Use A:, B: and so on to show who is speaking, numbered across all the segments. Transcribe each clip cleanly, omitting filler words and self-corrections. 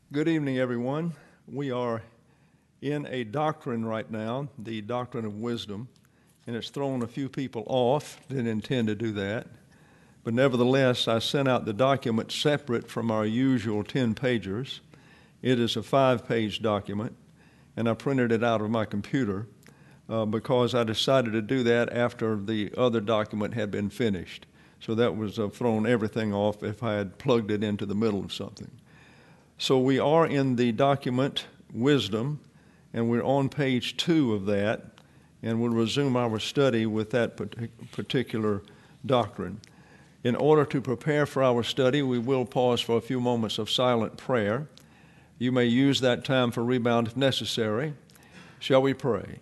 A: Good evening, everyone. We are in a doctrine right now, the doctrine of wisdom, and it's thrown a few people off. Didn't intend to do that. But nevertheless, I sent out the document separate from our usual 10-pagers. It is a 5-page document, and I printed it out of my computer because I decided to do that after the other document had been finished. So that was thrown everything off if I had plugged it into the middle of something. So we are in the document Wisdom, and we're on page 2 of that, and we'll resume our study with that particular doctrine. In order to prepare for our study, we will pause for a few moments of silent prayer. You may use that time for rebound if necessary. Shall we pray?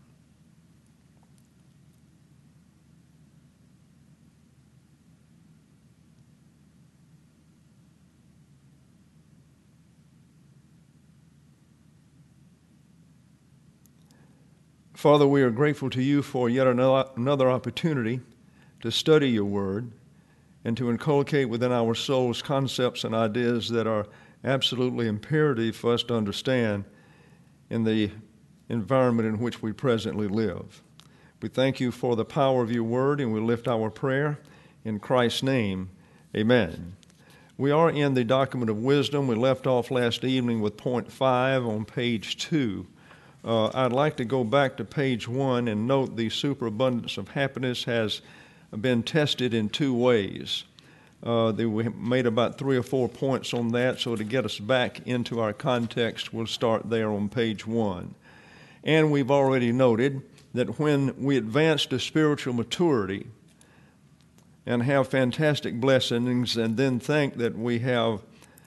A: Father, we are grateful to you for yet another opportunity to study your word and to inculcate within our souls concepts and ideas that are absolutely imperative for us to understand in the environment in which we presently live. We thank you for the power of your word, and we lift our prayer in Christ's name. Amen. We are in the document of wisdom. We left off last evening with point 5 on page 2. I'd like to go back to page 1 and note the superabundance of happiness has been tested in 2 ways. We made about 3 or 4 points on that, so to get us back into our context, we'll start there on page 1. And we've already noted that when we advance to spiritual maturity and have fantastic blessings and then think that we have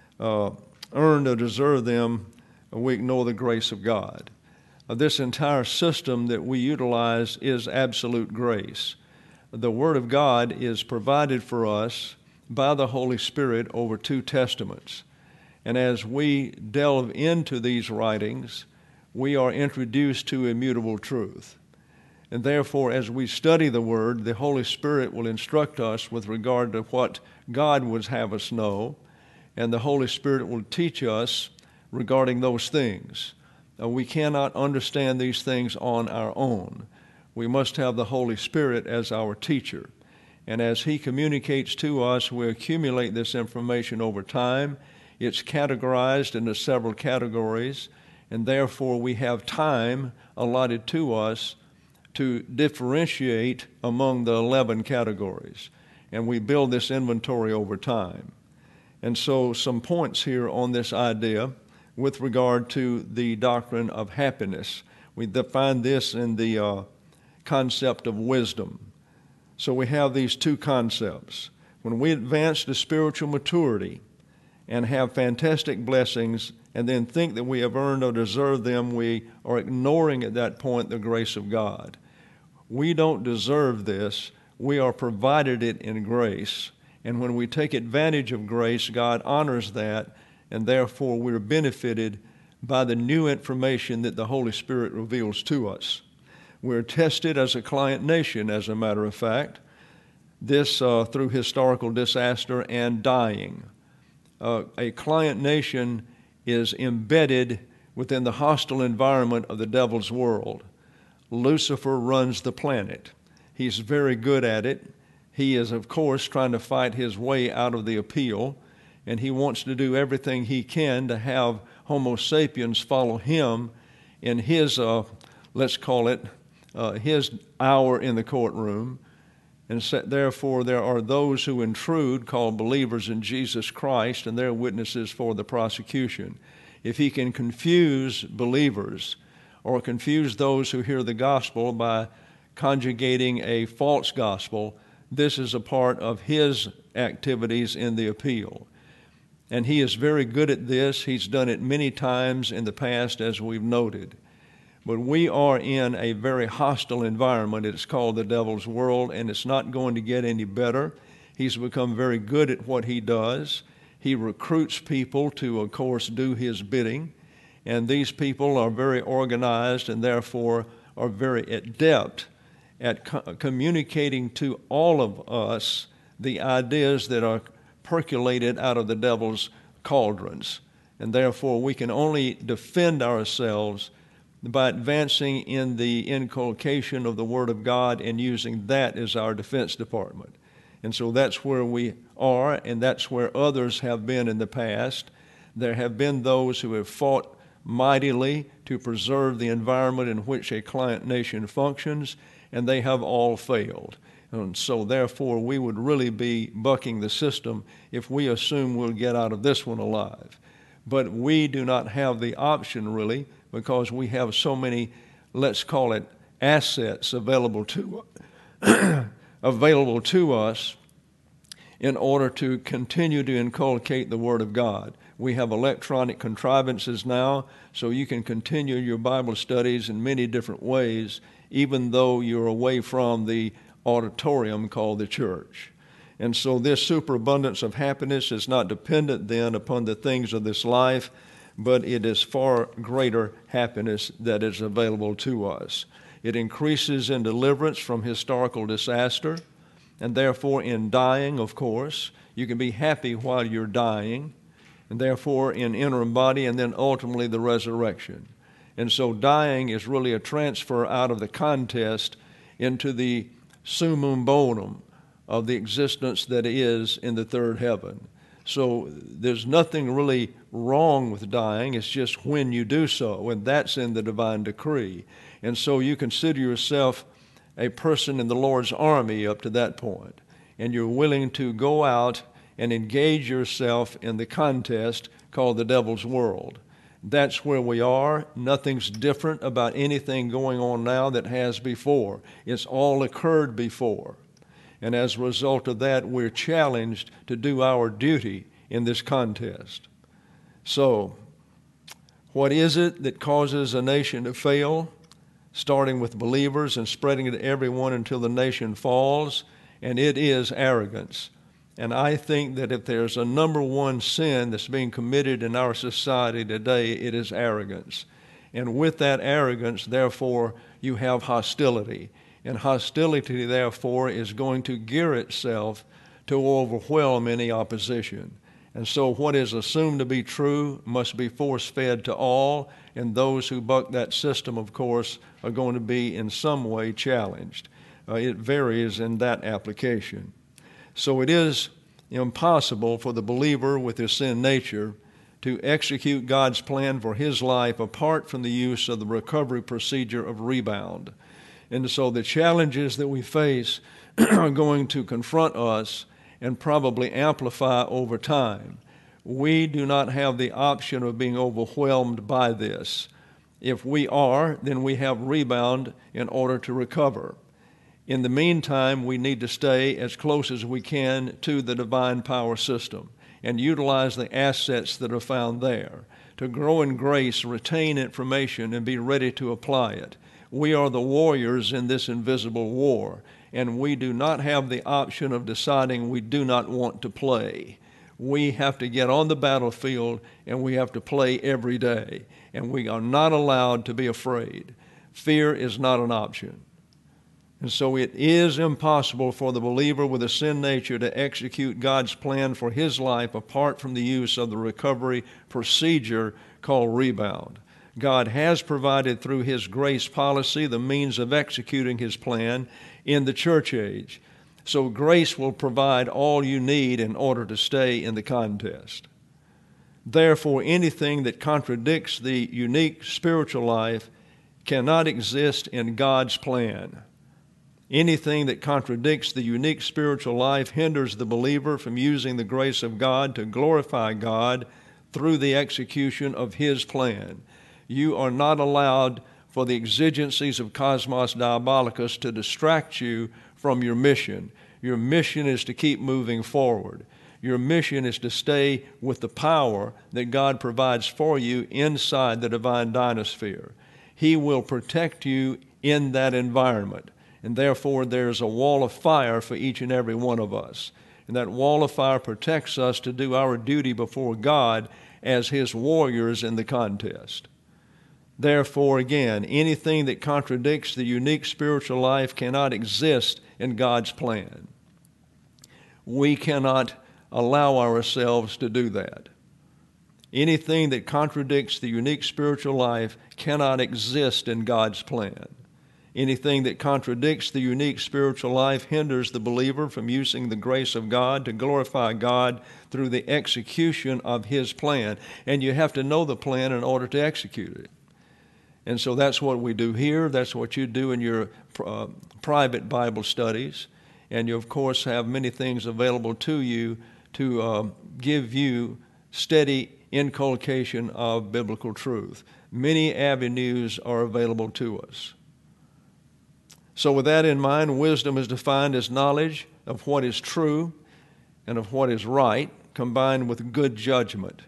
A: earned or deserved them, we ignore the grace of God. This entire system that we utilize is absolute grace. The Word of God is provided for us by the Holy Spirit over 2 testaments. And as we delve into these writings, we are introduced to immutable truth. And therefore, as we study the Word, the Holy Spirit will instruct us with regard to what God would have us know, and the Holy Spirit will teach us regarding those things. We cannot understand these things on our own. We must have the Holy Spirit as our teacher. And as He communicates to us, we accumulate this information over time. It's categorized into several categories, and therefore we have time allotted to us to differentiate among the 11 categories. And we build this inventory over time. And so some points here on this idea with regard to the doctrine of happiness. We define this in the concept of wisdom. So we have these 2 concepts. When we advance to spiritual maturity and have fantastic blessings and then think that we have earned or deserved them, we are ignoring at that point the grace of God. We don't deserve this. We are provided it in grace. And when we take advantage of grace, God honors that, and therefore we're benefited by the new information that the Holy Spirit reveals to us. We're tested as a client nation, as a matter of fact, this through historical disaster and dying. A client nation is embedded within the hostile environment of the devil's world. Lucifer runs the planet. He's very good at it. He is, of course, trying to fight his way out of the appeal, and he wants to do everything he can to have Homo sapiens follow him in his, let's call it, his hour in the courtroom. And so, therefore, there are those who intrude, called believers in Jesus Christ, and they're witnesses for the prosecution. If he can confuse believers or confuse those who hear the gospel by conjugating a false gospel, this is a part of his activities in the appeal. And he is very good at this. He's done it many times in the past, as we've noted. But we are in a very hostile environment. It's called the devil's world, and it's not going to get any better. He's become very good at what he does. He recruits people to, of course, do his bidding. And these people are very organized and therefore are very adept at communicating to all of us the ideas that are percolated out of the devil's cauldrons. and therefore we can only defend ourselves by advancing in the inculcation of the Word of God and using that as our defense department. And so that's where we are, and that's where others have been in the past. There have been those who have fought mightily to preserve the environment in which a client nation functions, and they have all failed. And so therefore we would really be bucking the system if we assume we'll get out of this one alive. But we do not have the option really, because we have so many, let's call it, assets available to us in order to continue to inculcate the Word of God. We have electronic contrivances now, so you can continue your Bible studies in many different ways, even though you're away from the auditorium called the church. And so this superabundance of happiness is not dependent then upon the things of this life, but it is far greater happiness that is available to us. It increases in deliverance from historical disaster, and therefore in dying, of course, you can be happy while you're dying, and therefore in interim body, and then ultimately the resurrection. And so dying is really a transfer out of the contest into the summum bonum of the existence that is in the third heaven. So there's nothing really wrong with dying. It's just when you do so, and that's in the divine decree. And so you consider yourself a person in the Lord's army up to that point, and you're willing to go out and engage yourself in the contest called the devil's world. That's where we are. Nothing's different about anything going on now that has before. It's all occurred before. And as a result of that, we're challenged to do our duty in this contest. So, what is it that causes a nation to fail? Starting with believers and spreading it to everyone until the nation falls, and it is arrogance. And I think that if there's a number one sin that's being committed in our society today, it is arrogance. And with that arrogance, therefore, you have hostility. And hostility, therefore, is going to gear itself to overwhelm any opposition. And so what is assumed to be true must be force-fed to all, and those who buck that system, of course, are going to be in some way challenged. It varies in that application. So it is impossible for the believer with his sin nature to execute God's plan for his life apart from the use of the recovery procedure of rebound. And so the challenges that we face are going to confront us and probably amplify over time. We do not have the option of being overwhelmed by this. If we are, then we have rebound in order to recover. In the meantime, we need to stay as close as we can to the divine power system and utilize the assets that are found there to grow in grace, retain information, and be ready to apply it. We are the warriors in this invisible war, and we do not have the option of deciding we do not want to play. We have to get on the battlefield, and we have to play every day, and we are not allowed to be afraid. Fear is not an option. And so it is impossible for the believer with a sin nature to execute God's plan for his life apart from the use of the recovery procedure called rebound. God has provided through his grace policy the means of executing his plan in the church age. So grace will provide all you need in order to stay in the contest. Therefore, anything that contradicts the unique spiritual life cannot exist in God's plan. Anything that contradicts the unique spiritual life hinders the believer from using the grace of God to glorify God through the execution of his plan. You are not allowed for the exigencies of Cosmos Diabolicus to distract you from your mission. Your mission is to keep moving forward. Your mission is to stay with the power that God provides for you inside the divine dynasphere. He will protect you in that environment. And therefore, there's a wall of fire for each and every one of us. And that wall of fire protects us to do our duty before God as his warriors in the contest. Therefore, again, anything that contradicts the unique spiritual life cannot exist in God's plan. We cannot allow ourselves to do that. Anything that contradicts the unique spiritual life cannot exist in God's plan. Anything that contradicts the unique spiritual life hinders the believer from using the grace of God to glorify God through the execution of His plan. And you have to know the plan in order to execute it. And so that's what we do here. That's what you do in your private Bible studies. And you, of course, have many things available to you to give you steady inculcation of biblical truth. Many avenues are available to us. So with that in mind, wisdom is defined as knowledge of what is true and of what is right, combined with good judgment.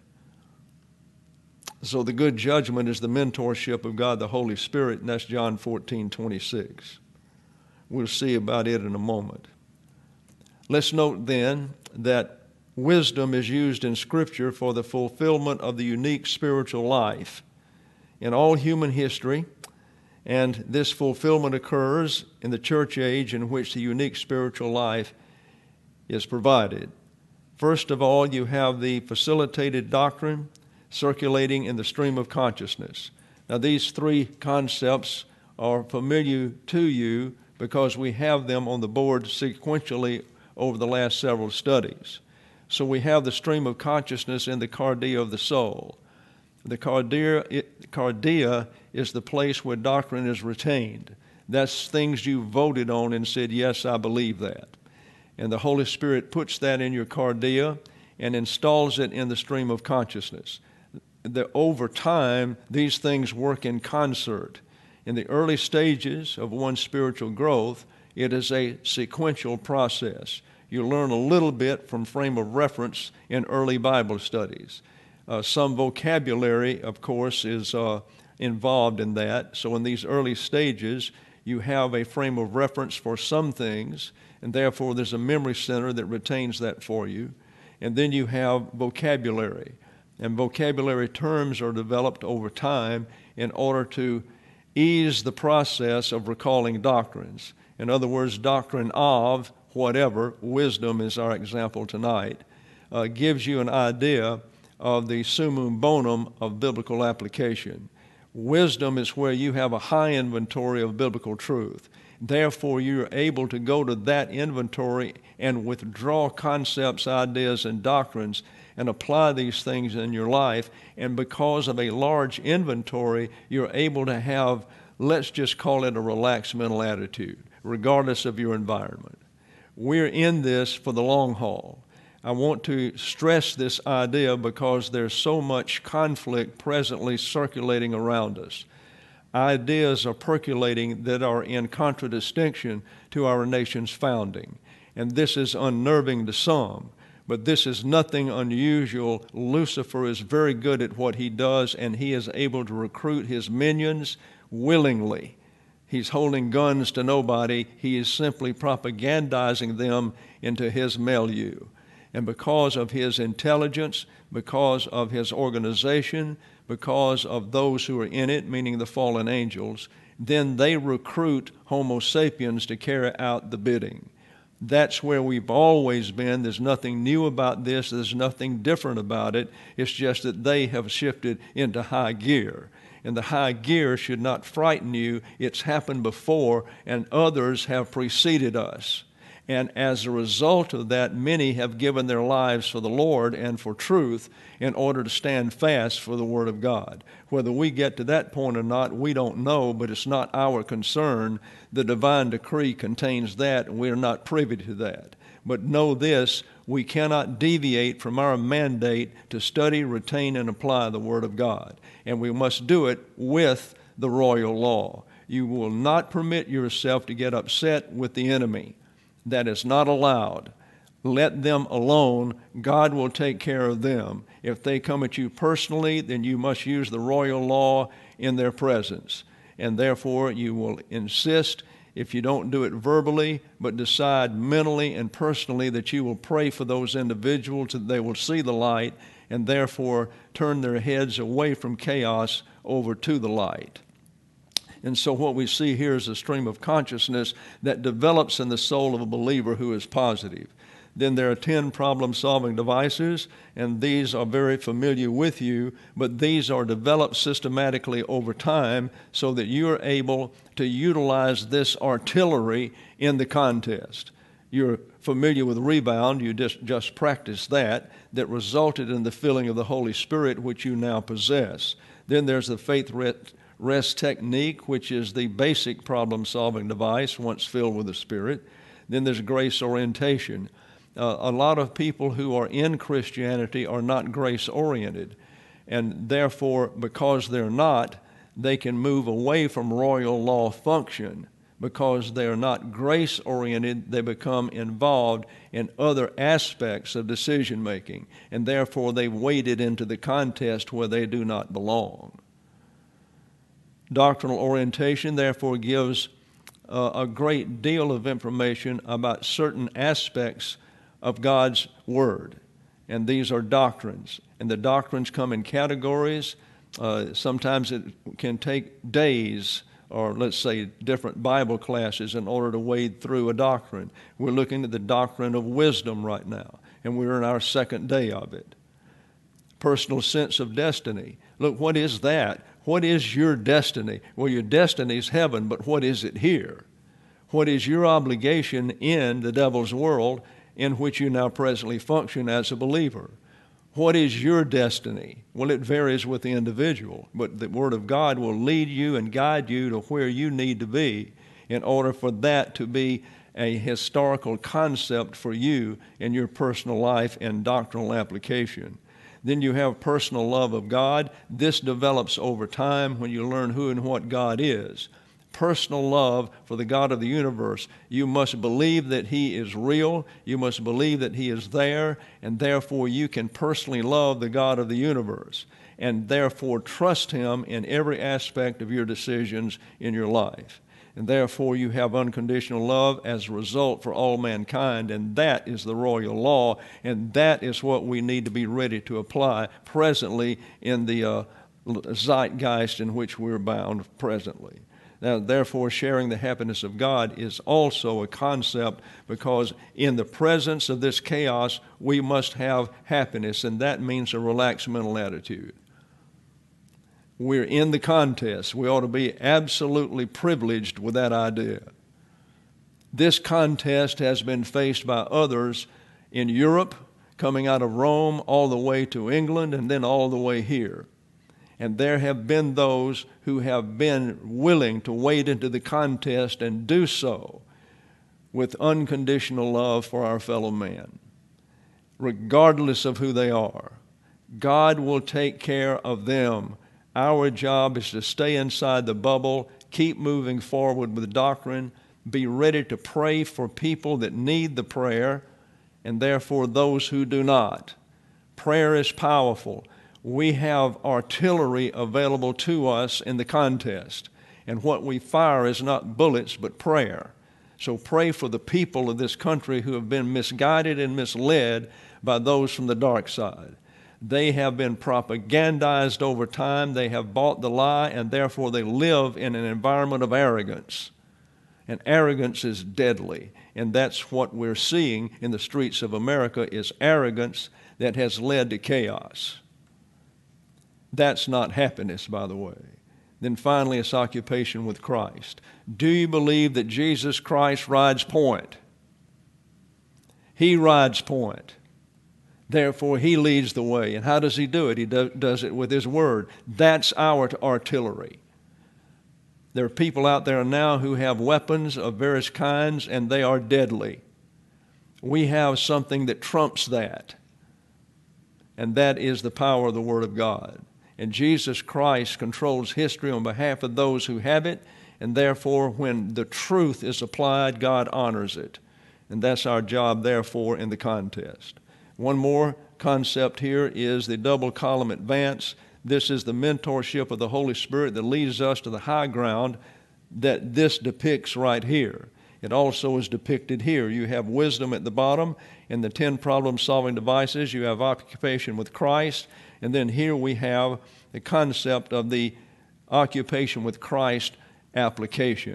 A: So the good judgment is the mentorship of God the Holy Spirit, and that's John 14:26. We'll see about it in a moment. Let's note then that wisdom is used in Scripture for the fulfillment of the unique spiritual life in all human history, and this fulfillment occurs in the church age in which the unique spiritual life is provided. First of all, you have the facilitated doctrine circulating in the stream of consciousness. Now, these three concepts are familiar to you because we have them on the board sequentially over the last several studies. So we have the stream of consciousness in the cardia of the soul. The cardia is the place where doctrine is retained. That's things you voted on and said, yes, I believe that. And the Holy Spirit puts that in your cardia and installs it in the stream of consciousness. Over time, these things work in concert. In the early stages of one's spiritual growth, it is a sequential process. You learn a little bit from frame of reference in early Bible studies. Some vocabulary, of course, is involved in that. So in these early stages, you have a frame of reference for some things, and therefore there's a memory center that retains that for you. And then you have vocabulary. And vocabulary terms are developed over time in order to ease the process of recalling doctrines. In other words, doctrine of whatever, wisdom is our example tonight, gives you an idea of the summum bonum of biblical application. Wisdom is where you have a high inventory of biblical truth. Therefore, you're able to go to that inventory and withdraw concepts, ideas, and doctrines and apply these things in your life. And because of a large inventory, you're able to have, let's just call it a relaxed mental attitude, regardless of your environment. We're in this for the long haul. I want to stress this idea because there's so much conflict presently circulating around us. Ideas are percolating that are in contradistinction to our nation's founding. And this is unnerving to some, but this is nothing unusual. Lucifer is very good at what he does, and he is able to recruit his minions willingly. He's holding guns to nobody. He is simply propagandizing them into his milieu. And because of his intelligence, because of his organization, because of those who are in it, meaning the fallen angels, then they recruit Homo sapiens to carry out the bidding. That's where we've always been. There's nothing new about this. There's nothing different about it. It's just that they have shifted into high gear. And the high gear should not frighten you. It's happened before, and others have preceded us. And as a result of that, many have given their lives for the Lord and for truth in order to stand fast for the Word of God. Whether we get to that point or not, we don't know, but it's not our concern. The divine decree contains that, and we are not privy to that. But know this, we cannot deviate from our mandate to study, retain, and apply the Word of God. And we must do it with the royal law. You will not permit yourself to get upset with the enemy. That is not allowed. Let them alone. God will take care of them. If they come at you personally, then you must use the royal law in their presence. And therefore, you will insist, if you don't do it verbally, but decide mentally and personally that you will pray for those individuals, that they will see the light and therefore turn their heads away from chaos over to the light. And so what we see here is a stream of consciousness that develops in the soul of a believer who is positive. Then there are 10 problem-solving devices, and these are very familiar with you, but these are developed systematically over time so that you're able to utilize this artillery in the contest. You're familiar with rebound, you just practiced that resulted in the filling of the Holy Spirit, which you now possess. Then there's the faith rest technique, which is the basic problem-solving device once filled with the Spirit. Then there's grace orientation. A lot of people who are in Christianity are not grace-oriented, and therefore, because they're not, they can move away from royal law function. Because they are not grace-oriented, they become involved in other aspects of decision-making, and therefore they've waded into the contest where they do not belong. Doctrinal orientation, therefore, gives a great deal of information about certain aspects of God's Word, and these are doctrines. And the doctrines come in categories. Sometimes it can take days, or let's say different Bible classes, in order to wade through a doctrine. We're looking at the doctrine of wisdom right now, and we're in our second day of it. Personal sense of destiny. Look, what is that? What is your destiny? Well, your destiny is heaven, but what is it here? What is your obligation in the devil's world in which you now presently function as a believer? What is your destiny? Well, it varies with the individual, but the Word of God will lead you and guide you to where you need to be in order for that to be a historical concept for you in your personal life and doctrinal application. Then you have personal love of God. This develops over time when you learn who and what God is. Personal love for the God of the universe. You must believe that He is real. You must believe that He is there, and therefore you can personally love the God of the universe, and therefore trust Him in every aspect of your decisions in your life. And therefore you have unconditional love as a result for all mankind, and that is the royal law, and that is what we need to be ready to apply presently in the zeitgeist in which we're bound presently. Now, therefore, sharing the happiness of God is also a concept, because in the presence of this chaos, we must have happiness, and that means a relaxed mental attitude. We're in the contest. We ought to be absolutely privileged with that idea. This contest has been faced by others in Europe, coming out of Rome all the way to England, and then all the way here. And there have been those who have been willing to wade into the contest and do so with unconditional love for our fellow man, regardless of who they are. God will take care of them. Our job is to stay inside the bubble, keep moving forward with doctrine, be ready to pray for people that need the prayer, and therefore those who do not. Prayer is powerful. We have artillery available to us in the contest, and what we fire is not bullets but prayer. So pray for the people of this country who have been misguided and misled by those from the dark side. They have been propagandized over time. They have bought the lie, and therefore they live in an environment of arrogance. And arrogance is deadly, and that's what we're seeing in the streets of America, is arrogance that has led to chaos. That's not happiness, by the way. Then finally, it's occupation with Christ. Do you believe that Jesus Christ rides point? He rides point. Therefore, He leads the way. And how does He do it? He does it with His Word. That's our artillery. There are people out there now who have weapons of various kinds, and they are deadly. We have something that trumps that, and that is the power of the Word of God. And Jesus Christ controls history on behalf of those who have it, and therefore when the truth is applied, God honors it. And that's our job, therefore, in the contest. One more concept here is the double column advance. This is the mentorship of the Holy Spirit that leads us to the high ground that this depicts right here. It also is depicted here. You have wisdom at the bottom in the 10 problem-solving devices. You have occupation with Christ. And then here we have the concept of the occupation with Christ application.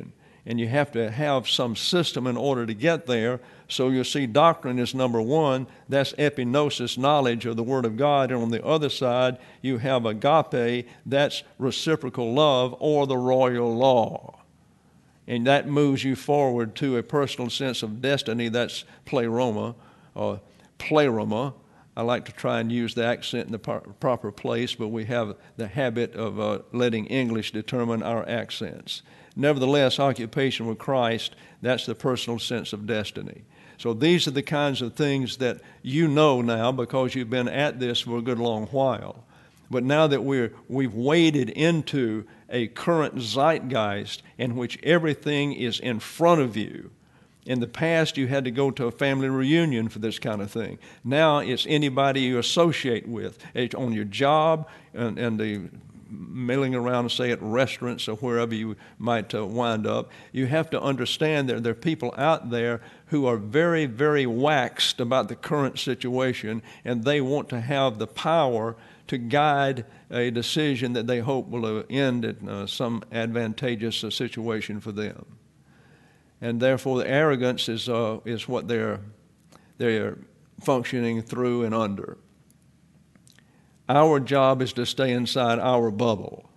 A: and you have to have some system in order to get there. So you'll see doctrine is number one. That's epignosis, knowledge of the Word of God. And on the other side, you have agape. That's reciprocal love, or the royal law. And that moves you forward to a personal sense of destiny. That's pleroma, or pleroma. I like to try and use the accent in the proper place, but we have the habit of letting English determine our accents. Nevertheless, occupation with Christ, that's the personal sense of destiny. So these are the kinds of things that you know now because you've been at this for a good long while. But now that we've waded into a current zeitgeist in which everything is in front of you. In the past, you had to go to a family reunion for this kind of thing. Now it's anybody you associate with. It's on your job and the milling around, say, at restaurants or wherever you might wind up. You have to understand that there are people out there who are very, very waxed about the current situation, and they want to have the power to guide a decision that they hope will end in some advantageous situation for them. And therefore, the arrogance is what they're functioning through and under. Our job is to stay inside our bubble.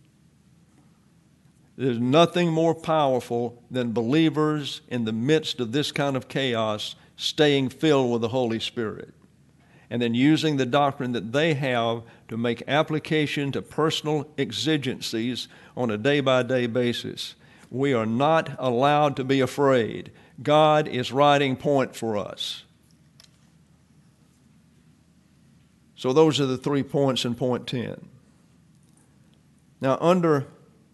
A: There's nothing more powerful than believers in the midst of this kind of chaos staying filled with the Holy Spirit, and then using the doctrine that they have to make application to personal exigencies on a day-by-day basis. We are not allowed to be afraid. God is writing point for us. So those are the 3 points in point 10. Now, under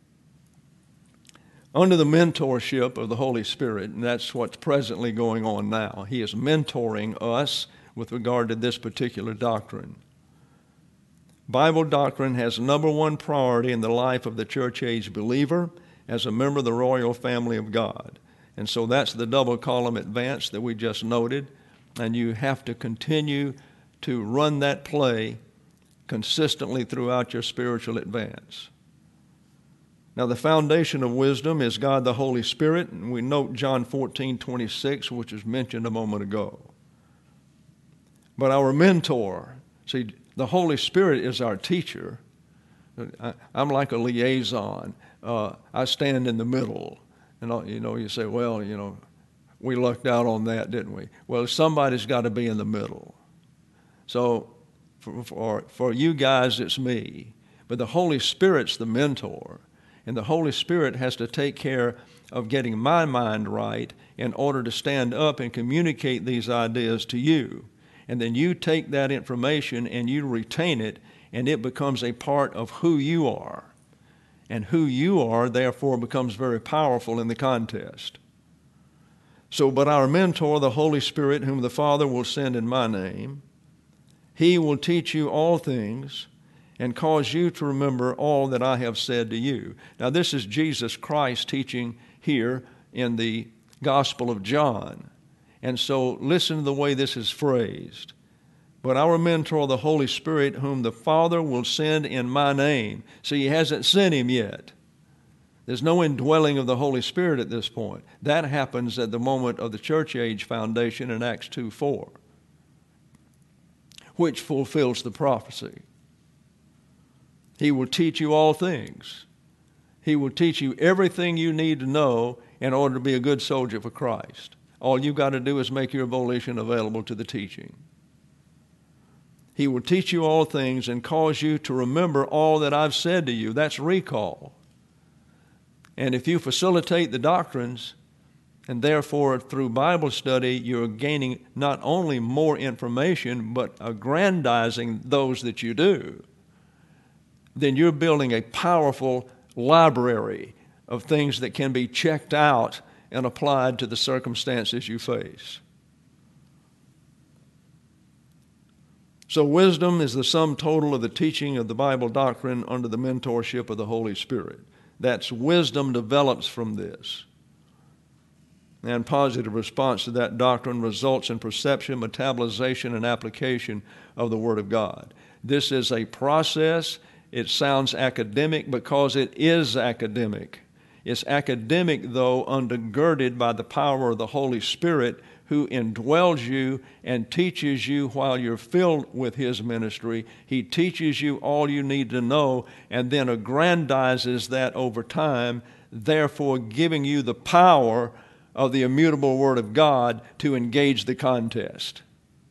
A: the mentorship of the Holy Spirit, and that's what's presently going on now, He is mentoring us with regard to this particular doctrine. Bible doctrine has number one priority in the life of the church-age believer as a member of the royal family of God. And so that's the double column advance that we just noted, and you have to continue to run that play consistently throughout your spiritual advance. Now, the foundation of wisdom is God the Holy Spirit, and we note John 14:26, which was mentioned a moment ago. But our mentor, see, the Holy Spirit is our teacher. I'm like a liaison. I stand in the middle. And, you say, well, we lucked out on that, didn't we? Well, somebody's got to be in the middle. So for you guys, it's me. But the Holy Spirit's the mentor. And the Holy Spirit has to take care of getting my mind right in order to stand up and communicate these ideas to you. And then you take that information and you retain it, and it becomes a part of who you are. And who you are, therefore, becomes very powerful in the contest. So, but our mentor, the Holy Spirit, whom the Father will send in my name, He will teach you all things and cause you to remember all that I have said to you. Now, this is Jesus Christ teaching here in the Gospel of John. And so listen to the way this is phrased. But our mentor, the Holy Spirit, whom the Father will send in my name. See, He hasn't sent Him yet. There's no indwelling of the Holy Spirit at this point. That happens at the moment of the church age foundation in Acts 2:4, which fulfills the prophecy. He will teach you all things. He will teach you everything you need to know in order to be a good soldier for Christ. All you've got to do is make your volition available to the teaching. He will teach you all things and cause you to remember all that I've said to you. That's recall. And if you facilitate the doctrines, and therefore through Bible study, you're gaining not only more information, but aggrandizing those that you do, then you're building a powerful library of things that can be checked out and applied to the circumstances you face. So wisdom is the sum total of the teaching of the Bible doctrine under the mentorship of the Holy Spirit. That's wisdom develops from this. And positive response to that doctrine results in perception, metabolization, and application of the Word of God. This is a process. It sounds academic because it is academic. It's academic, though, undergirded by the power of the Holy Spirit, who indwells you and teaches you while you're filled with His ministry. He teaches you all you need to know and then aggrandizes that over time, therefore giving you the power of the immutable Word of God to engage the contest.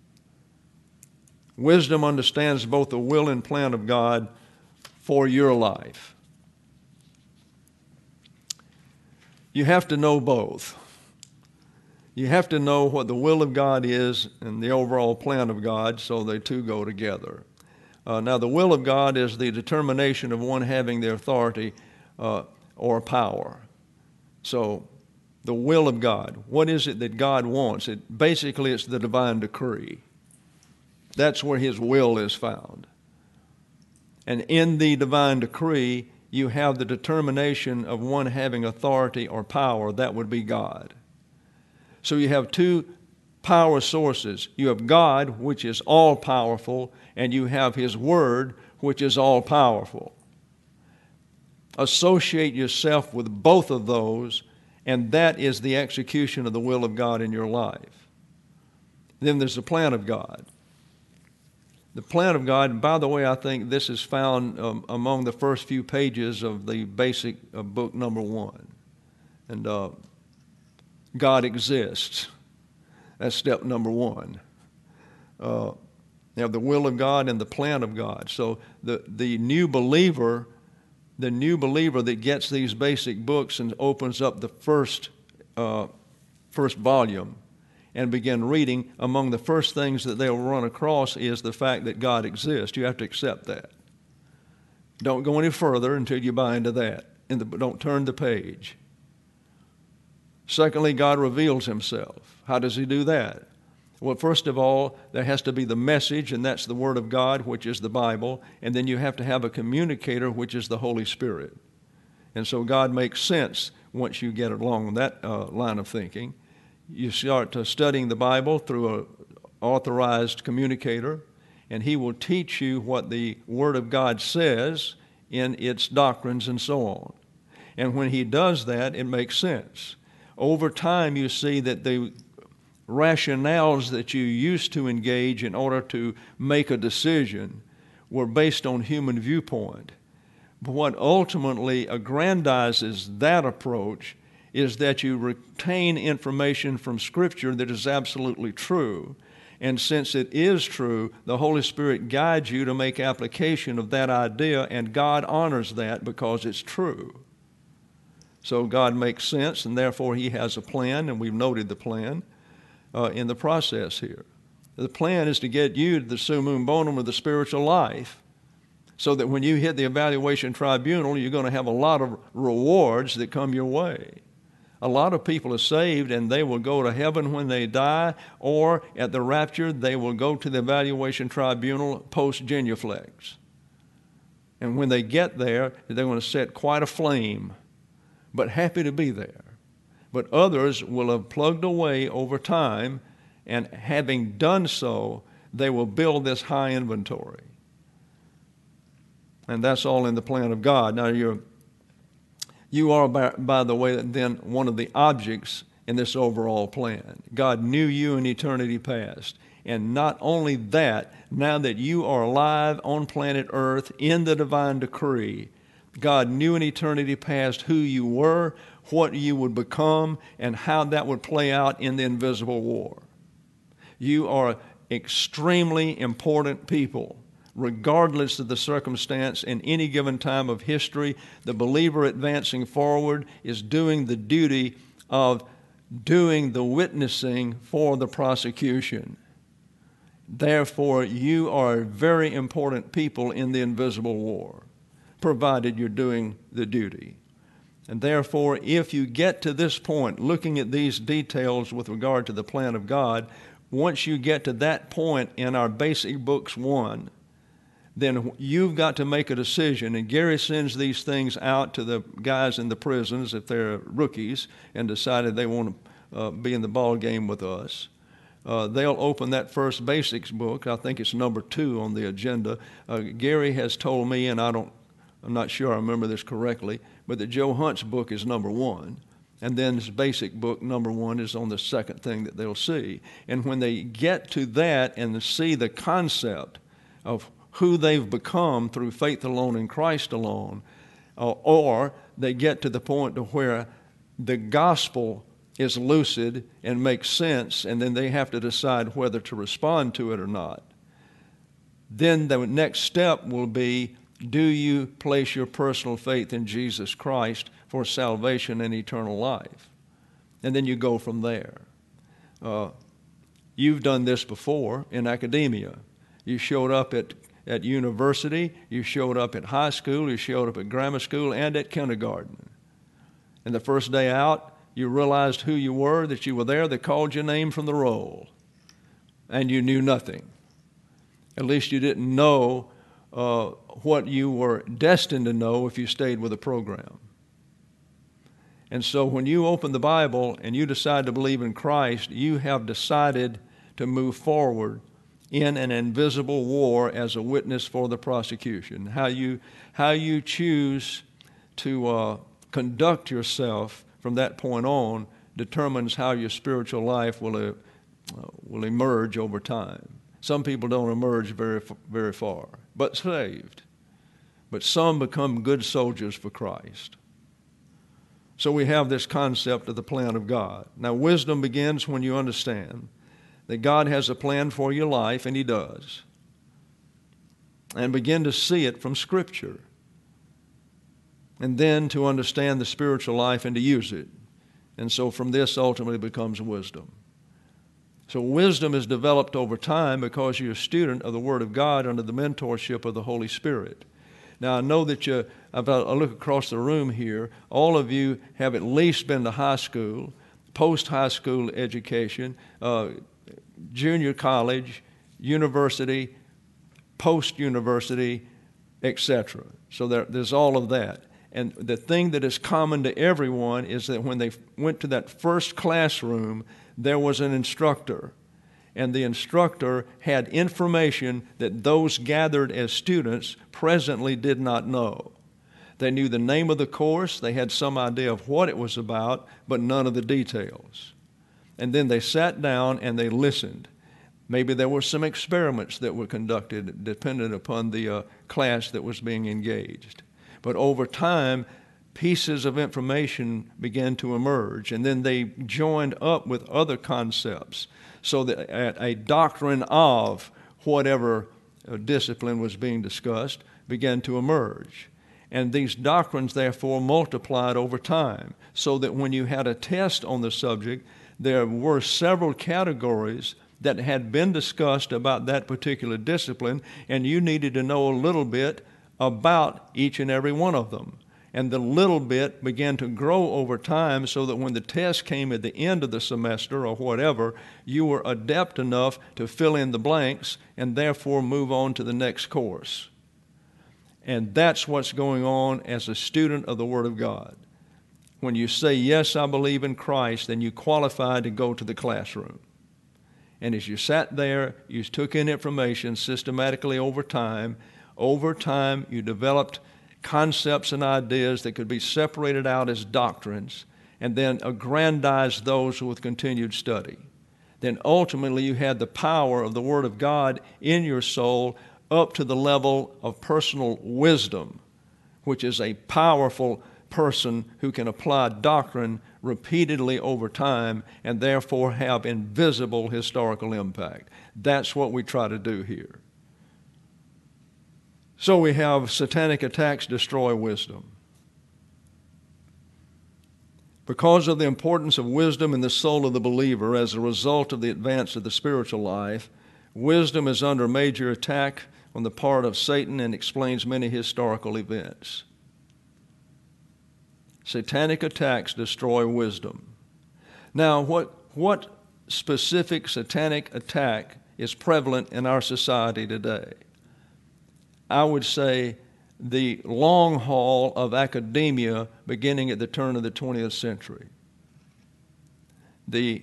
A: Wisdom understands both the will and plan of God for your life. You have to know both. You have to know what the will of God is and the overall plan of God, so they two go together. Now, the will of God is the determination of one having the authority or power. So, the will of God. What is it that God wants? Basically, it's the divine decree. That's where His will is found. And in the divine decree, you have the determination of one having authority or power. That would be God. So you have two power sources. You have God, which is all-powerful, and you have His Word, which is all-powerful. Associate yourself with both of those, and that is the execution of the will of God in your life. Then there's the plan of God. The plan of God, and by the way, I think this is found among the first few pages of the basic book number 1. And God exists. That's step number 1. You have the will of God and the plan of God. So the new believer that gets these basic books and opens up the first volume and begin reading, among the first things that they'll run across is the fact that God exists. You have to accept that. Don't go any further until you buy into that. Don't turn the page. Secondly, God reveals Himself. How does He do that? Well, first of all, there has to be the message, and that's the Word of God, which is the Bible. And then you have to have a communicator, which is the Holy Spirit. And so God makes sense once you get along that line of thinking. You start studying the Bible through an authorized communicator, and he will teach you what the Word of God says in its doctrines and so on. And when he does that, it makes sense. Over time, you see that the rationales that you used to engage in order to make a decision were based on human viewpoint. But what ultimately aggrandizes that approach is that you retain information from Scripture that is absolutely true. And since it is true, the Holy Spirit guides you to make application of that idea, and God honors that because it's true. So God makes sense, and therefore He has a plan, and we've noted the plan in the process here. The plan is to get you to the summum bonum of the spiritual life, so that when you hit the evaluation tribunal, you're going to have a lot of rewards that come your way. A lot of people are saved and they will go to heaven when they die, or at the rapture, they will go to the evaluation tribunal post-genuflex. And when they get there, they're going to set quite a flame, but happy to be there. But others will have plugged away over time, and having done so, they will build this high inventory. And that's all in the plan of God. Now, you are, by the way, then one of the objects in this overall plan. God knew you in eternity past. And not only that, now that you are alive on planet Earth in the divine decree, God knew in eternity past who you were, what you would become, and how that would play out in the invisible war. You are extremely important people. Regardless of the circumstance in any given time of history, the believer advancing forward is doing the duty of doing the witnessing for the prosecution. Therefore, you are very important people in the invisible war, provided you're doing the duty. And therefore, if you get to this point, looking at these details with regard to the plan of God, once you get to that point in our basic books 1, then you've got to make a decision. And Gary sends these things out to the guys in the prisons if they're rookies and decided they want to be in the ball game with us. They'll open that first basics book. I think it's number 2 on the agenda. Gary has told me, and I don't I'm not sure I remember this correctly, but that Joe Hunt's book is number one. And then his basic book, number one, is on the second thing that they'll see. And when they get to that and see the concept of who they've become through faith alone in Christ alone, or they get to the point to where the gospel is lucid and makes sense, and then they have to decide whether to respond to it or not. Then the next step will be, do you place your personal faith in Jesus Christ for salvation and eternal life? And then you go from there. You've done this before in academia. You showed up at university, you showed up at high school, you showed up at grammar school and at kindergarten. And the first day out, you realized who you were, that you were there. They called your name from the roll, and you knew nothing. At least you didn't know what you were destined to know if you stayed with the program. And so when you open the Bible and you decide to believe in Christ, you have decided to move forward in an invisible war as a witness for the prosecution. How you choose to conduct yourself from that point on determines how your spiritual life will emerge over time. Some people don't emerge very far, but saved. But some become good soldiers for Christ. So we have this concept of the plan of God. Now, wisdom begins when you understand that God has a plan for your life, and He does. And begin to see it from Scripture. And then to understand the spiritual life and to use it. And so from this ultimately becomes wisdom. So wisdom is developed over time because you're a student of the Word of God under the mentorship of the Holy Spirit. Now, I know that I look across the room here, all of you have at least been to high school, post-high school education, junior college, university, post-university, etc. So there's all of that. And the thing that is common to everyone is that when they went to that first classroom, there was an instructor. And the instructor had information that those gathered as students presently did not know. They knew the name of the course, they had some idea of what it was about, but none of the details. And then they sat down and they listened. Maybe there were some experiments that were conducted dependent upon the class that was being engaged. But over time, pieces of information began to emerge, and then they joined up with other concepts so that a doctrine of whatever discipline was being discussed began to emerge. And these doctrines, therefore, multiplied over time, so that when you had a test on the subject, there were several categories that had been discussed about that particular discipline, and you needed to know a little bit about each and every one of them. And the little bit began to grow over time so that when the test came at the end of the semester or whatever, you were adept enough to fill in the blanks and therefore move on to the next course. And that's what's going on as a student of the Word of God. When you say, yes, I believe in Christ, then you qualify to go to the classroom. And as you sat there, you took in information systematically over time. Over time, you developed concepts and ideas that could be separated out as doctrines and then aggrandize those with continued study. Then ultimately, you had the power of the Word of God in your soul up to the level of personal wisdom, which is a powerful person who can apply doctrine repeatedly over time and therefore have invisible historical impact. That's what we try to do here. So we have satanic attacks destroy wisdom. Because of the importance of wisdom in the soul of the believer as a result of the advance of the spiritual life, wisdom is under major attack on the part of Satan and explains many historical events. Satanic attacks destroy wisdom. Now, what specific satanic attack is prevalent in our society today? I would say the long haul of academia beginning at the turn of the 20th century. The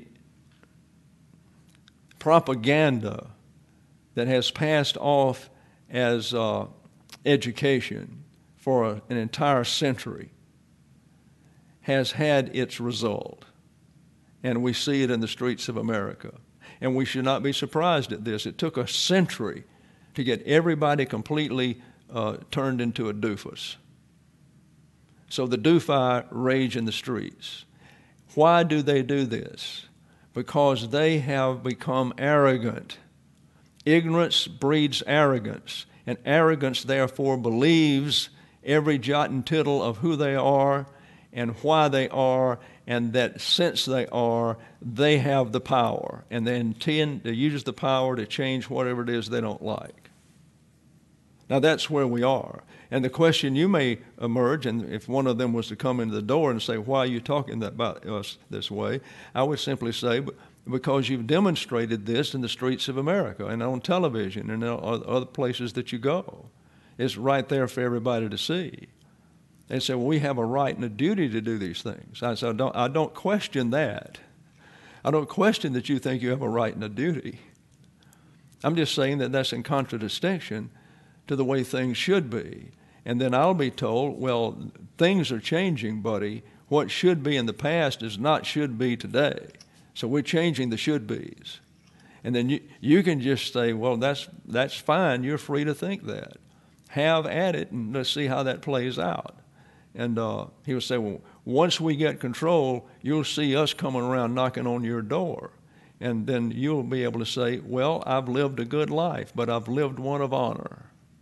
A: propaganda that has passed off as education for an entire century has had its result. And we see it in the streets of America. And we should not be surprised at this. It took a century to get everybody completely turned into a doofus. So the doofi rage in the streets. Why do they do this? Because they have become arrogant. Ignorance breeds arrogance, and arrogance therefore believes every jot and tittle of who they are and why they are, and that since they are, they have the power, and they intend to use the power to change whatever it is they don't like. Now that's where we are. And the question you may emerge, and if one of them was to come into the door and say, why are you talking about us this way? I would simply say, because you've demonstrated this in the streets of America and on television and other places that you go. It's right there for everybody to see. They say, well, we have a right and a duty to do these things. I said, I don't question that. I don't question that you think you have a right and a duty. I'm just saying that that's in contradistinction to the way things should be. And then I'll be told, well, things are changing, buddy. What should be in the past is not should be today. So we're changing the should be's. And then you can just say, well, that's fine. You're free to think that. Have at it, and let's see how that plays out. And he would say, well, once we get control, you'll see us coming around knocking on your door. And then you'll be able to say, well, I've lived a good life, but I've lived one of honor.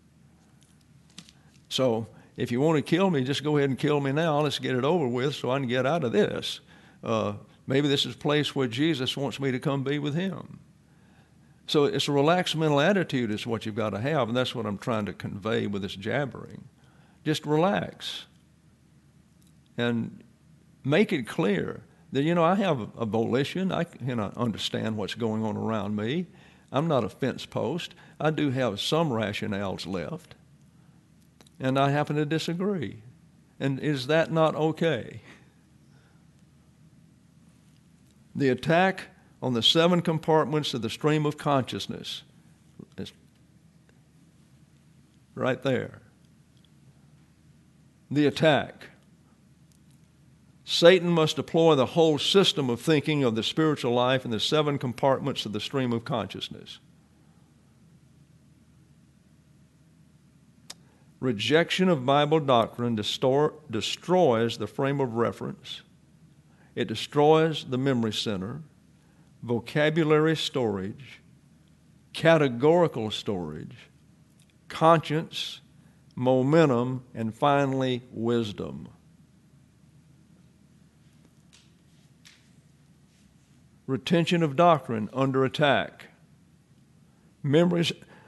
A: So if you want to kill me, just go ahead and kill me now. Let's get it over with so I can get out of this. Maybe this is a place where Jesus wants me to come be with him. So it's a relaxed mental attitude is what you've got to have, and that's what I'm trying to convey with this jabbering. Just relax and make it clear that, I have a volition. I understand what's going on around me. I'm not a fence post. I do have some rationales left, and I happen to disagree. And is that not okay? The attack on the 7 compartments of the stream of consciousness is right there. The attack. Satan must deploy the whole system of thinking of the spiritual life in the 7 compartments of the stream of consciousness. Rejection of Bible doctrine destroys the frame of reference. It destroys the memory center, vocabulary storage, categorical storage, conscience, momentum, and finally, wisdom. Retention of doctrine under attack. Memories,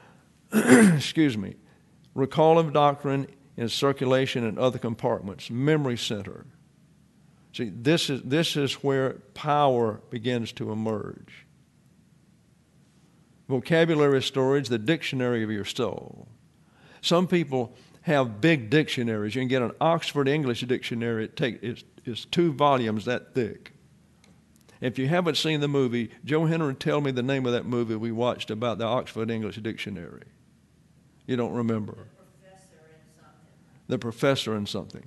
A: recall of doctrine in circulation in other compartments. Memory center. See, this is where power begins to emerge. Vocabulary storage, the dictionary of your soul. Some people have big dictionaries. You can get an Oxford English dictionary. It's 2 volumes that thick. If you haven't seen the movie, Joe Henry, tell me the name of that movie we watched about the Oxford English Dictionary. You don't remember. The Professor in something.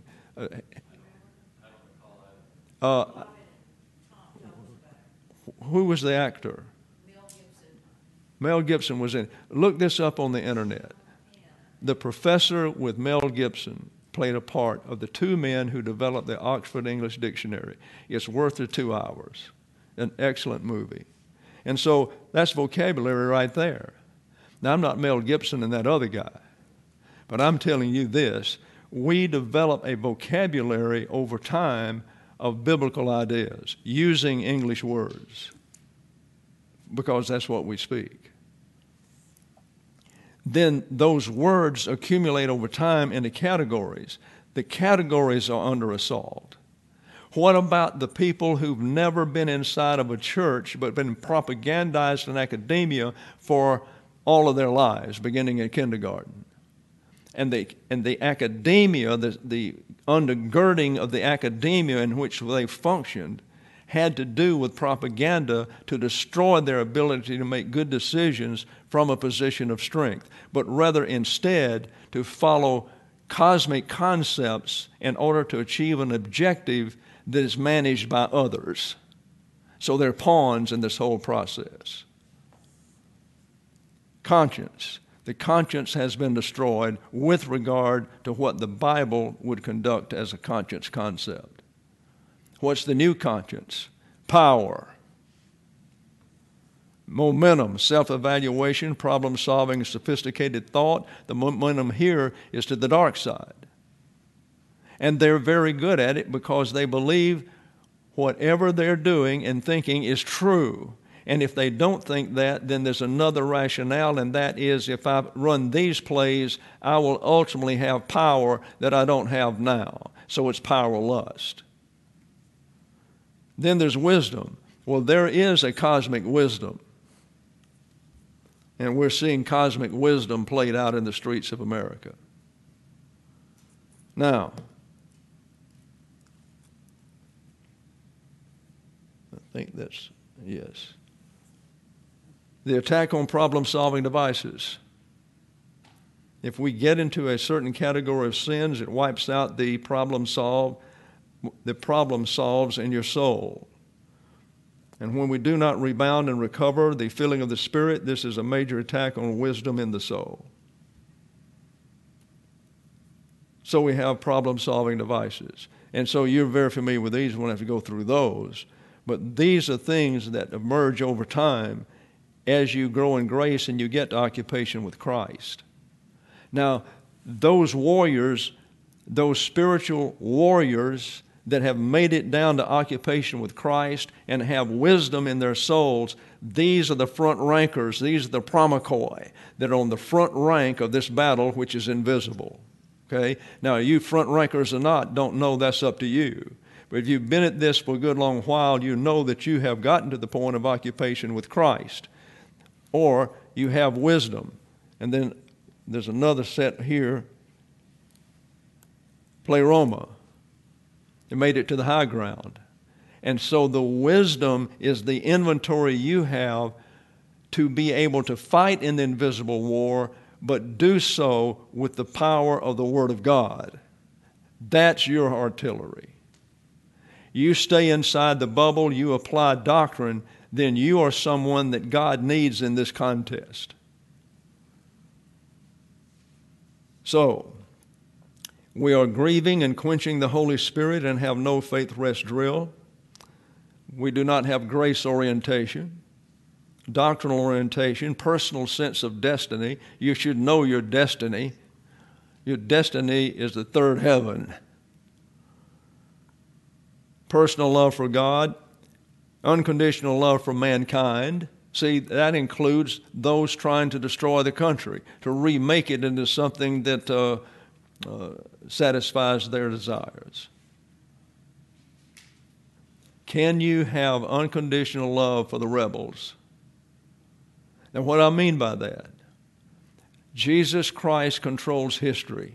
A: Who was the actor? Mel Gibson was in. Look this up on the internet. The Professor with Mel Gibson played a part of the 2 men who developed the Oxford English Dictionary. It's worth the 2 hours. An excellent movie. And so that's vocabulary right there. Now, I'm not Mel Gibson and that other guy, but I'm telling you this. We develop a vocabulary over time of biblical ideas using English words because that's what we speak. Then those words accumulate over time into categories. The categories are under assault. What about the people who've never been inside of a church but been propagandized in academia for all of their lives, beginning in kindergarten? And the academia, the undergirding of the academia in which they functioned had to do with propaganda to destroy their ability to make good decisions from a position of strength, but rather instead to follow cosmic concepts in order to achieve an objective that is managed by others. So they're pawns in this whole process. Conscience. The conscience has been destroyed with regard to what the Bible would conduct as a conscience concept. What's the new conscience? Power, momentum, self-evaluation, problem-solving, sophisticated thought. The momentum here is to the dark side. And they're very good at it because they believe whatever they're doing and thinking is true. And if they don't think that, then there's another rationale, and that is if I run these plays, I will ultimately have power that I don't have now. So it's power lust. Then there's wisdom. Well, there is a cosmic wisdom. And we're seeing cosmic wisdom played out in the streets of America. Now, I think that's, yes. The attack on problem-solving devices. If we get into a certain category of sins, it wipes out the problem solves in your soul. And when we do not rebound and recover the filling of the Spirit, this is a major attack on wisdom in the soul. So we have problem-solving devices. And so you're very familiar with these. We won't have to go through those. But these are things that emerge over time as you grow in grace and you get to occupation with Christ. Now, those warriors, those spiritual warriors that have made it down to occupation with Christ and have wisdom in their souls, these are the front rankers. These are the promachoi that are on the front rank of this battle, which is invisible. Okay? Now, you front rankers or not, don't know, that's up to you. But if you've been at this for a good long while, you know that you have gotten to the point of occupation with Christ. Or you have wisdom. And then there's another set here, pleroma. They made it to the high ground. And so the wisdom is the inventory you have to be able to fight in the invisible war, but do so with the power of the Word of God. That's your artillery. You stay inside the bubble, you apply doctrine, then you are someone that God needs in this contest. So, we are grieving and quenching the Holy Spirit and have no faith rest drill. We do not have grace orientation, doctrinal orientation, personal sense of destiny. You should know your destiny. Your destiny is the third heaven. Personal love for God, unconditional love for mankind. See, that includes those trying to destroy the country, to remake it into something that satisfies their desires. Can you have unconditional love for the rebels? Now, what I mean by that, Jesus Christ controls history.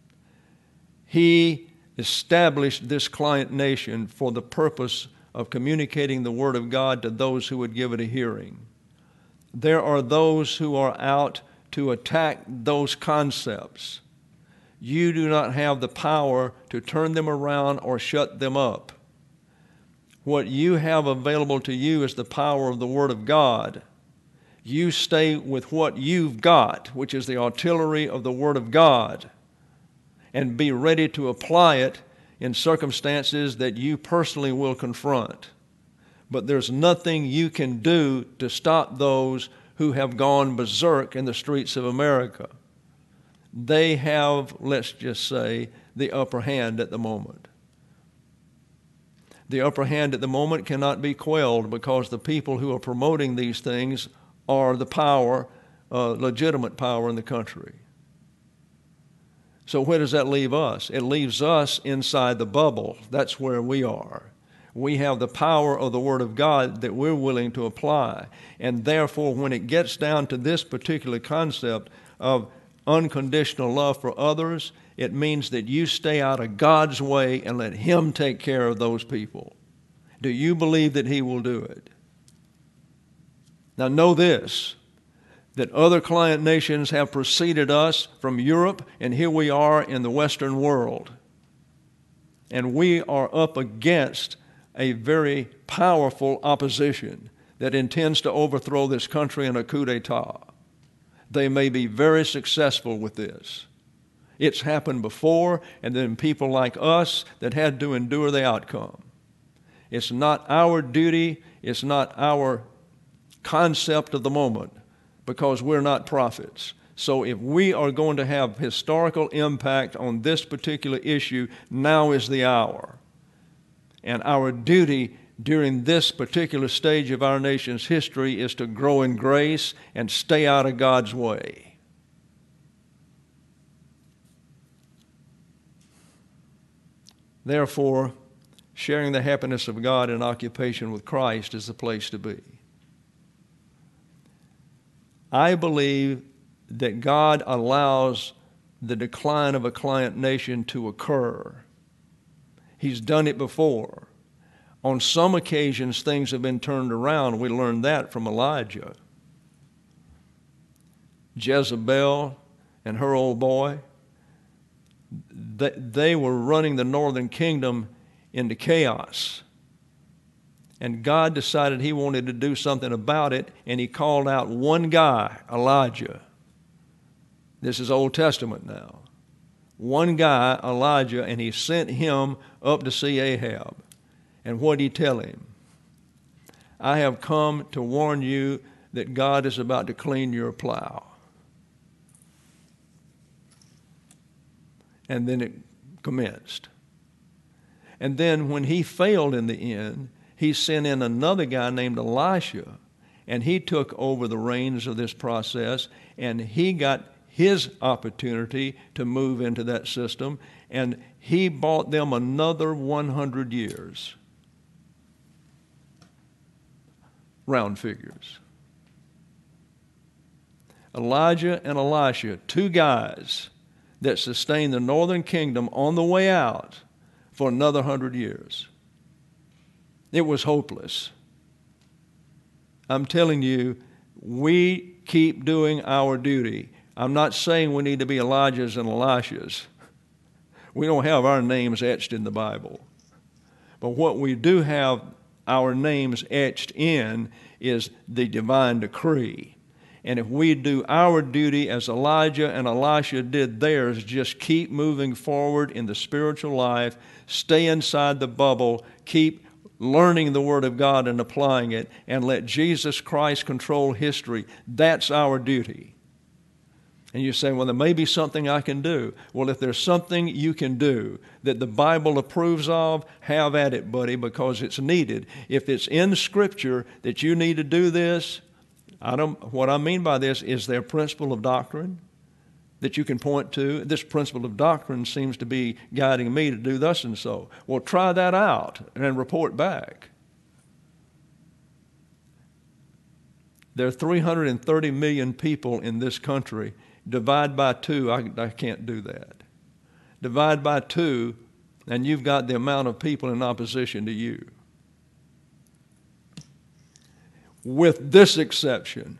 A: He established this client nation for the purpose of communicating the Word of God to those who would give it a hearing. There are those who are out to attack those concepts. You do not have the power to turn them around or shut them up. What you have available to you is the power of the Word of God. You stay with what you've got, which is the artillery of the Word of God, and be ready to apply it in circumstances that you personally will confront. But there's nothing you can do to stop those who have gone berserk in the streets of America. They have, let's just say, the upper hand at the moment. The upper hand at the moment cannot be quelled because the people who are promoting these things are the power, legitimate power in the country. So where does that leave us? It leaves us inside the bubble. That's where we are. We have the power of the Word of God that we're willing to apply. And therefore, when it gets down to this particular concept of unconditional love for others, it means that you stay out of God's way and let Him take care of those people. Do you believe that He will do it? Now know this, that other client nations have preceded us from Europe, and here we are in the Western world. And we are up against a very powerful opposition that intends to overthrow this country in a coup d'etat. They may be very successful with this. It's happened before, and then people like us that had to endure the outcome. It's not our duty, it's not our concept of the moment, because we're not prophets. So if we are going to have historical impact on this particular issue, now is the hour. And our duty during this particular stage of our nation's history is to grow in grace and stay out of God's way. Therefore, sharing the happiness of God in occupation with Christ is the place to be. I believe that God allows the decline of a client nation to occur. He's done it before. On some occasions, things have been turned around. We learned that from Elijah. Jezebel and her old boy, they were running the northern kingdom into chaos. And God decided he wanted to do something about it, and he called out one guy, Elijah. This is Old Testament now. One guy, Elijah, and he sent him up to see Ahab. And what did he tell him? I have come to warn you that God is about to clean your plow. And then it commenced. And then when he failed in the end, he sent in another guy named Elisha, and he took over the reins of this process, and he got his opportunity to move into that system, and he bought them another 100 years. Round figures. Elijah and Elisha, two guys that sustained the northern kingdom on the way out for another 100 years. It was hopeless. I'm telling you, we keep doing our duty. I'm not saying we need to be Elijahs and Elishas. We don't have our names etched in the Bible. But what we do have our names etched in is the divine decree. And if we do our duty as Elijah and Elisha did theirs, just keep moving forward in the spiritual life, stay inside the bubble, keep learning the Word of God and applying it, and let Jesus Christ control history. That's our duty. And you say, well, there may be something I can do. Well, if there's something you can do that the Bible approves of, have at it, buddy, because it's needed. If it's in Scripture that you need to do this, what I mean by this is there a principle of doctrine that you can point to. This principle of doctrine seems to be guiding me to do thus and so. Well, try that out and report back. There are 330 million people in this country. Divide by 2, I can't do that. Divide by 2, and you've got the amount of people in opposition to you. With this exception,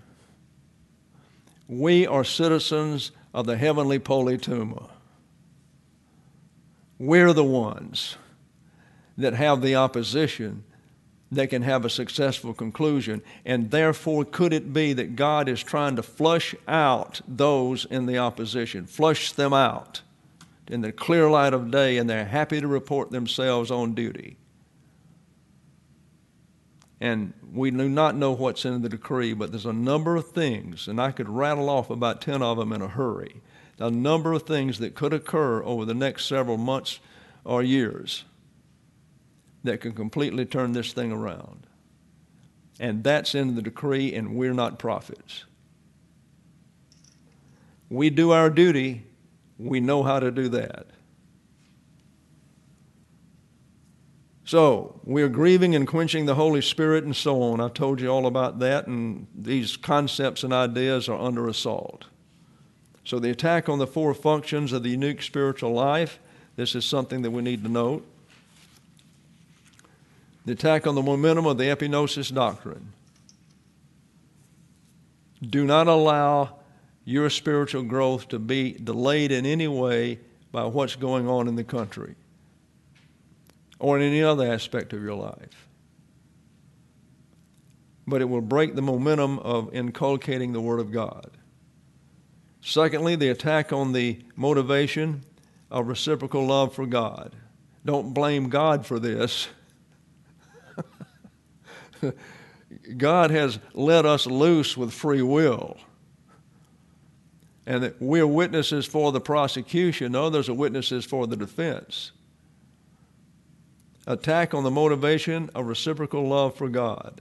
A: we are citizens of the heavenly Politeuma. We're the ones that have the opposition that can have a successful conclusion. And therefore, could it be that God is trying to flush out those in the opposition, flush them out in the clear light of day, and they're happy to report themselves on duty? And we do not know what's in the decree, but there's a number of things, and I could rattle off about 10 of them in a hurry. A number of things that could occur over the next several months or years that can completely turn this thing around. And that's in the decree, and we're not prophets. We do our duty. We know how to do that. So, we are grieving and quenching the Holy Spirit and so on. I've told you all about that, and these concepts and ideas are under assault. So the attack on the 4 functions of the unique spiritual life, this is something that we need to note. The attack on the momentum of the epignosis doctrine. Do not allow your spiritual growth to be delayed in any way by what's going on in the country or in any other aspect of your life. But it will break the momentum of inculcating the Word of God. Secondly, the attack on the motivation of reciprocal love for God. Don't blame God for this. God has let us loose with free will. And that we're witnesses for the prosecution. Others are witnesses for the defense. Attack on the motivation of reciprocal love for God.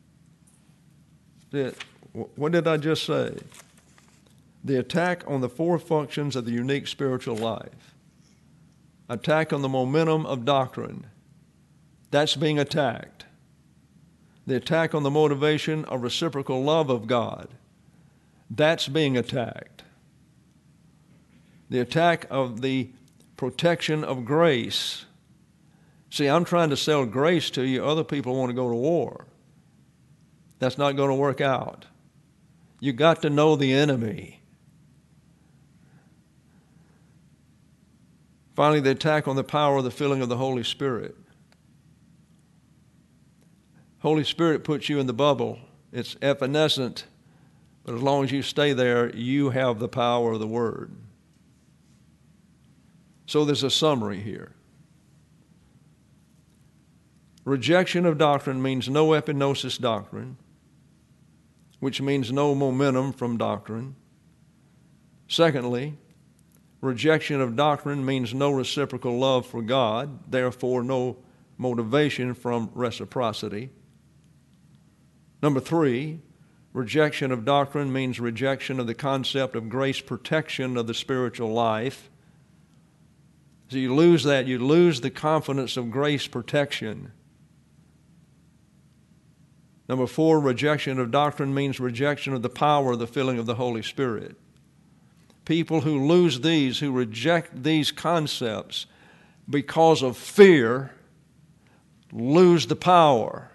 A: What did I just say? The attack on the four functions of the unique spiritual life. Attack on the momentum of doctrine. That's being attacked. The attack on the motivation of reciprocal love of God. That's being attacked. The attack of the protection of grace. See, I'm trying to sell grace to you. Other people want to go to war. That's not going to work out. You got to know the enemy. Finally, the attack on the power of the filling of the Holy Spirit. Holy Spirit puts you in the bubble. It's evanescent, but as long as you stay there, you have the power of the Word. So there's a summary here. Rejection of doctrine means no epignosis doctrine, which means no momentum from doctrine. Secondly, rejection of doctrine means no reciprocal love for God, therefore no motivation from reciprocity. Number 3, rejection of doctrine means rejection of the concept of grace protection of the spiritual life. So you lose that, you lose the confidence of grace protection. Number 4, rejection of doctrine means rejection of the power of the filling of the Holy Spirit. People who lose these, who reject these concepts because of fear, lose the power.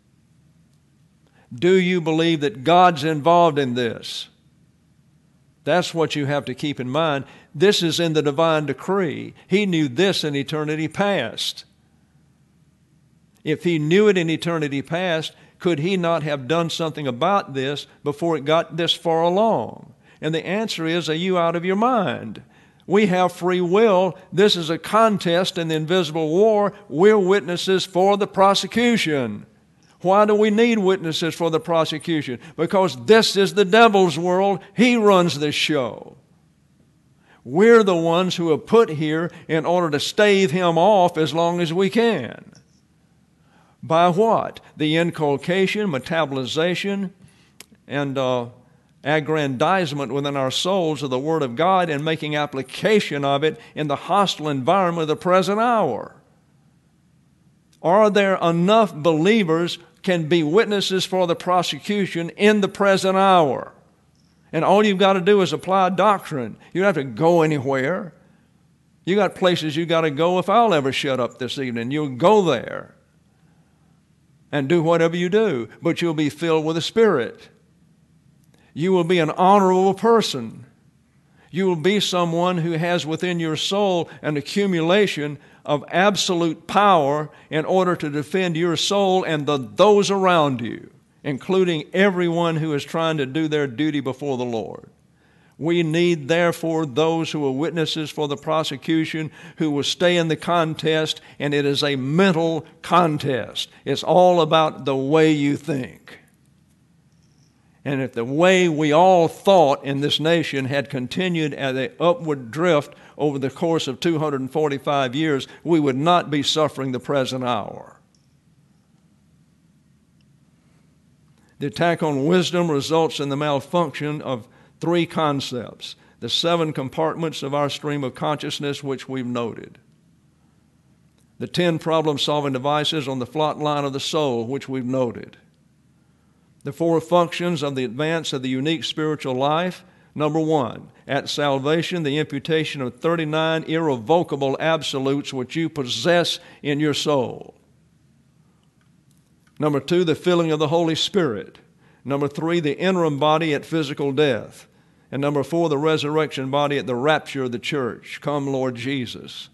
A: Do you believe that God's involved in this? That's what you have to keep in mind. This is in the divine decree. He knew this in eternity past. If He knew it in eternity past, could He not have done something about this before it got this far along? And the answer is, are you out of your mind? We have free will. This is a contest in the invisible war. We're witnesses for the prosecution. Why do we need witnesses for the prosecution? Because this is the devil's world. He runs this show. We're the ones who are put here in order to stave him off as long as we can. By what? The inculcation, metabolization, and aggrandizement within our souls of the Word of God and making application of it in the hostile environment of the present hour. Are there enough believers can be witnesses for the prosecution in the present hour? And all you've got to do is apply doctrine. You don't have to go anywhere. You got places you got to go. If I'll ever shut up this evening, you'll go there and do whatever you do, but you'll be filled with the Spirit. You will be an honorable person. You will be someone who has within your soul an accumulation of absolute power in order to defend your soul and those around you, including everyone who is trying to do their duty before the Lord. We need, therefore, those who are witnesses for the prosecution who will stay in the contest, and it is a mental contest. It's all about the way you think. And if the way we all thought in this nation had continued at an upward drift over the course of 245 years, we would not be suffering the present hour. The attack on wisdom results in the malfunction of 3 concepts, the 7 compartments of our stream of consciousness, which we've noted. The 10 problem-solving devices on the flat line of the soul, which we've noted. The 4 functions of the advance of the unique spiritual life. Number 1, at salvation, the imputation of 39 irrevocable absolutes which you possess in your soul. Number 2, the filling of the Holy Spirit. Number 3, the interim body at physical death. And number 4, the resurrection body at the rapture of the church. Come, Lord Jesus.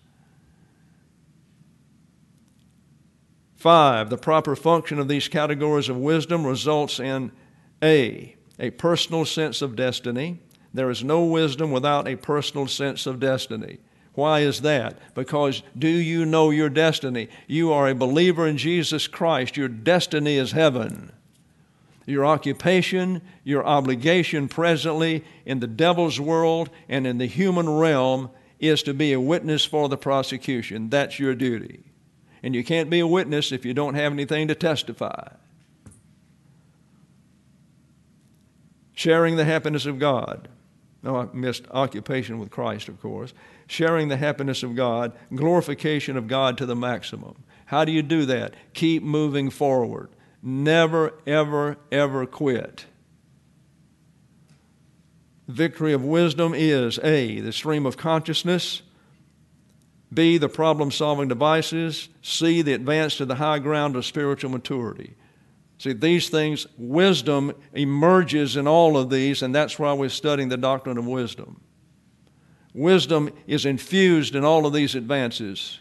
A: 5, the proper function of these categories of wisdom results in a personal sense of destiny. There is no wisdom without a personal sense of destiny. Why is that? Because do you know your destiny? You are a believer in Jesus Christ. Your destiny is heaven. Your occupation, your obligation presently in the devil's world and in the human realm is to be a witness for the prosecution. That's your duty. And you can't be a witness if you don't have anything to testify. Sharing the happiness of God. No, I missed occupation with Christ, of course. Sharing the happiness of God, glorification of God to the maximum. How do you do that? Keep moving forward. Never, ever, ever quit. Victory of wisdom is A, the stream of consciousness, B, the problem-solving devices, C, the advance to the high ground of spiritual maturity. See, these things, wisdom emerges in all of these, and that's why we're studying the doctrine of wisdom. Wisdom is infused in all of these advances.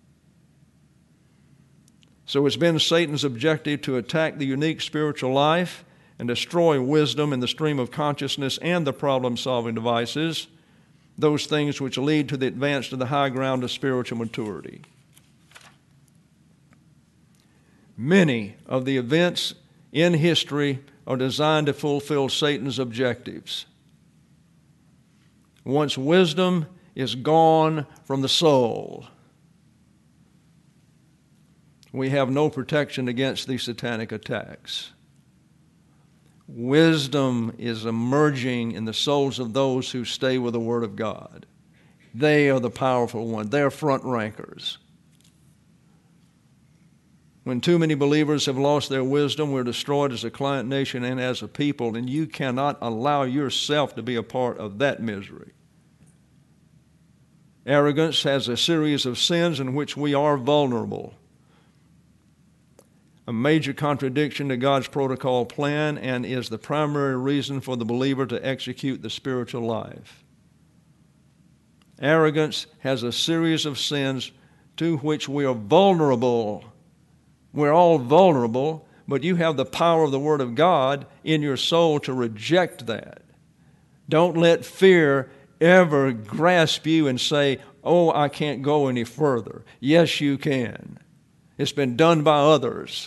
A: So it's been Satan's objective to attack the unique spiritual life and destroy wisdom in the stream of consciousness and the problem-solving devices, those things which lead to the advance to the high ground of spiritual maturity. Many of the events in history are designed to fulfill Satan's objectives. Once wisdom is gone from the soul, we have no protection against these satanic attacks. Wisdom is emerging in the souls of those who stay with the Word of God. They are the powerful ones. They're front rankers. When too many believers have lost their wisdom, we're destroyed as a client nation and as a people, and you cannot allow yourself to be a part of that misery. Arrogance has a series of sins in which we are vulnerable. A major contradiction to God's protocol plan and is the primary reason for the believer to execute the spiritual life. Arrogance has a series of sins to which we are vulnerable. We're all vulnerable, but you have the power of the Word of God in your soul to reject that. Don't let fear ever grasp you and say, oh, I can't go any further. Yes, you can. It's been done by others.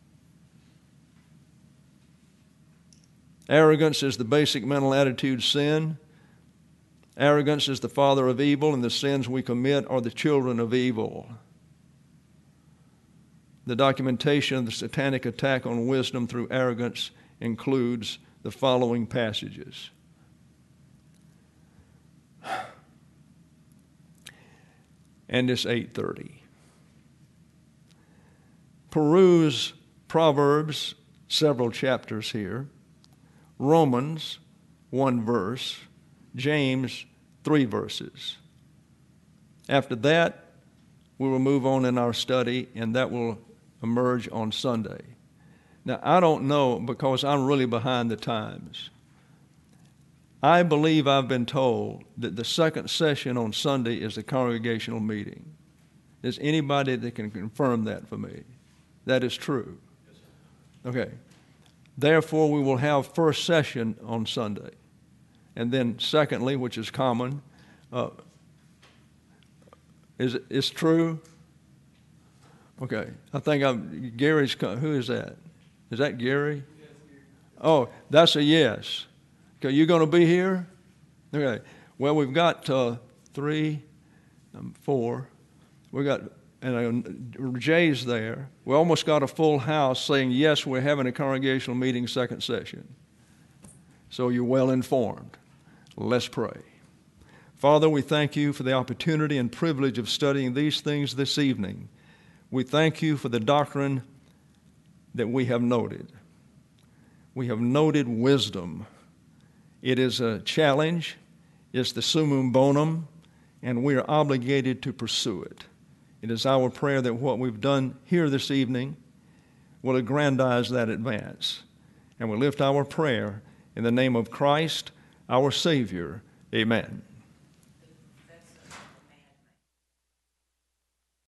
A: Arrogance is the basic mental attitude sin. Arrogance is the father of evil, and the sins we commit are the children of evil. The documentation of the satanic attack on wisdom through arrogance includes the following passages. And it's 8:30. Peruse Proverbs, several chapters here. Romans, 1 verse. James, 3 verses. After that, we will move on in our study, and that will emerge on Sunday. Now, I don't know, because I'm really behind the times. I believe I've been told that the second session on Sunday is the congregational meeting. Is anybody that can confirm that for me? That is true. Okay. Therefore, we will have first session on Sunday. And then secondly, which is common, it's true? Okay. I think Gary's, who is that? Is that Gary? Oh, that's a yes. Okay, you going to be here? Okay. Well, we've got 3, 4. We got, and Jay's there. We almost got a full house saying, yes, we're having a congregational meeting second session. So you're well informed. Let's pray. Father, we thank you for the opportunity and privilege of studying these things this evening. We thank you for the doctrine that we have noted. We have noted wisdom. It is a challenge. It's the summum bonum, and we are obligated to pursue it. It is our prayer that what we've done here this evening will aggrandize that advance. And we lift our prayer in the name of Christ, our Savior. Amen.